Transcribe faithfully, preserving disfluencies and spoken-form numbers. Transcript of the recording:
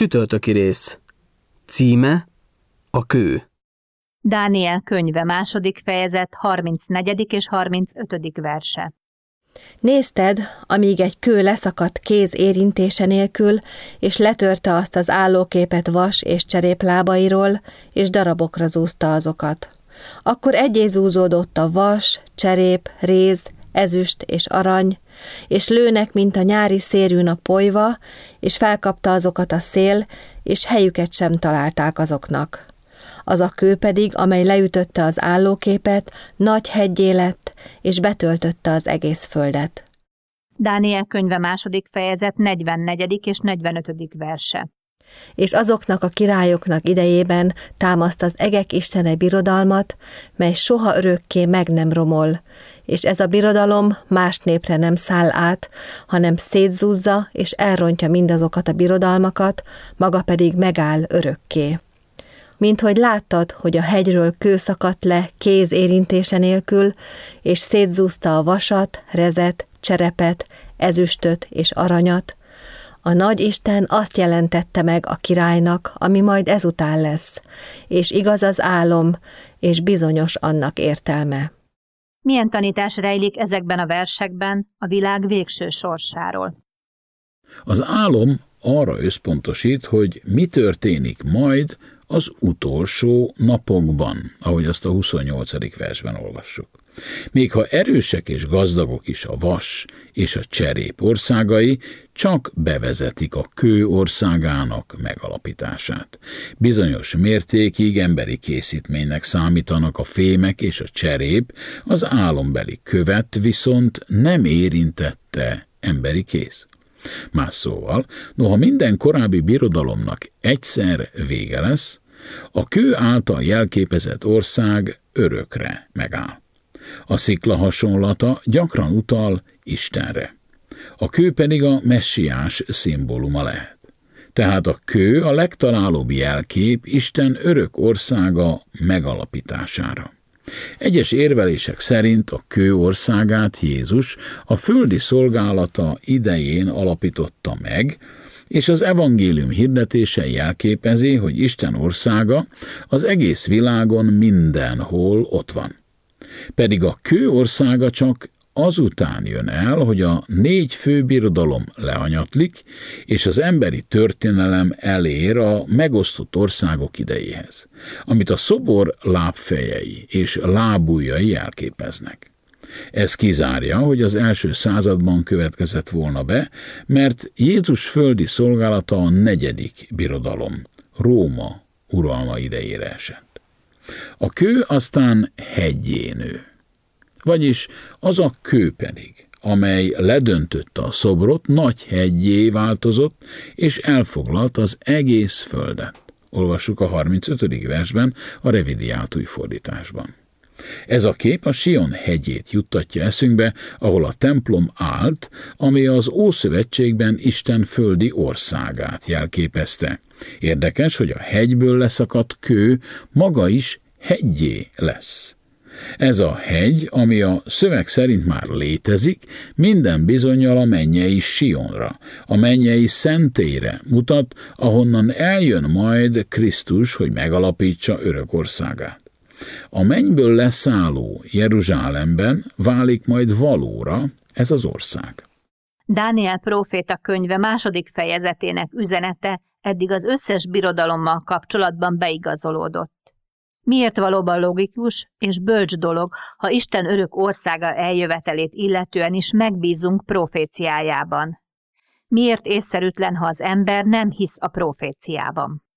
Csütörtöki rész. Címe: A kő. Dániel könyve második fejezet harmincnegyedik és harmincötödik verse. Nézted, amíg egy kő leszakadt kéz érintése nélkül, és letörte azt az állóképet vas és cserép lábairól, és darabokra zúzta azokat. Akkor egyé zúzódott a vas, cserép, réz, ezüst és arany, és lőnek, mint a nyári szérűn a polyva, és felkapta azokat a szél, és helyüket sem találták azoknak. Az a kő pedig, amely leütötte az állóképet, nagy heggyé lett, és betöltötte az egész földet. Dániel könyve második fejezet negyvennegyedik és negyvenötödik verse. És azoknak a királyoknak idejében támaszt az egek istene birodalmat, mely soha örökké meg nem romol, és ez a birodalom más népre nem száll át, hanem szétzúzza és elrontja mindazokat a birodalmakat, maga pedig megáll örökké. Minthogy láttad, hogy a hegyről kő szakadt le kéz érintése nélkül, és szétzúzta a vasat, rezet, cserepet, ezüstöt és aranyat, a nagy Isten azt jelentette meg a királynak, ami majd ezután lesz, és igaz az álom, és bizonyos annak értelme. Milyen tanítás rejlik ezekben a versekben a világ végső sorsáról? Az álom arra összpontosít, hogy mi történik majd az utolsó napokban, ahogy azt a huszonnyolcadik versben olvassuk. Még ha erősek és gazdagok is a vas és a cserép országai, csak bevezetik a kő országának megalapítását. Bizonyos mértékig emberi készítménynek számítanak a fémek és a cserép, az álombeli követ viszont nem érintette emberi kéz. Más szóval, noha minden korábbi birodalomnak egyszer vége lesz, a kő által jelképezett ország örökre megáll. A szikla hasonlata gyakran utal Istenre. A kő pedig a messiás szimbóluma lehet. Tehát a kő a legtalálóbb jelkép Isten örök országa megalapítására. Egyes érvelések szerint a kő országát Jézus a földi szolgálata idején alapította meg, és az evangélium hirdetése jelképezi, hogy Isten országa az egész világon mindenhol ott van. Pedig a kő országa csak azután jön el, hogy a négy fő birodalom leanyatlik, és az emberi történelem elér a megosztott országok idejéhez, amit a szobor lábfejei és lábujjai jelképeznek. Ez kizárja, hogy az első században következett volna be, mert Jézus földi szolgálata a negyedik birodalom, Róma uralma idejére esett. A kő aztán heggyé nő, vagyis az a kő pedig, amely ledöntötte a szobrot, nagy heggyé változott, és elfoglalt az egész földet. Olvassuk a harmincötödik versben, a revidiált újfordításban. Ez a kép a Sion hegyét juttatja eszünkbe, ahol a templom állt, ami az Ószövetségben Isten földi országát jelképezte. Érdekes, hogy a hegyből leszakadt kő maga is heggyé lesz. Ez a hegy, ami a szöveg szerint már létezik, minden bizonnyal a mennyei Sionra, a mennyei szentélyre mutat, ahonnan eljön majd Krisztus, hogy megalapítsa örök országát. A mennyből leszálló Jeruzsálemben válik majd valóra ez az ország. Dániel próféta könyve második fejezetének üzenete eddig az összes birodalommal kapcsolatban beigazolódott. Miért valóban logikus és bölcs dolog, ha Isten örök országa eljövetelét illetően is megbízunk proféciájában? Miért észszerűtlen, ha az ember nem hisz a proféciában?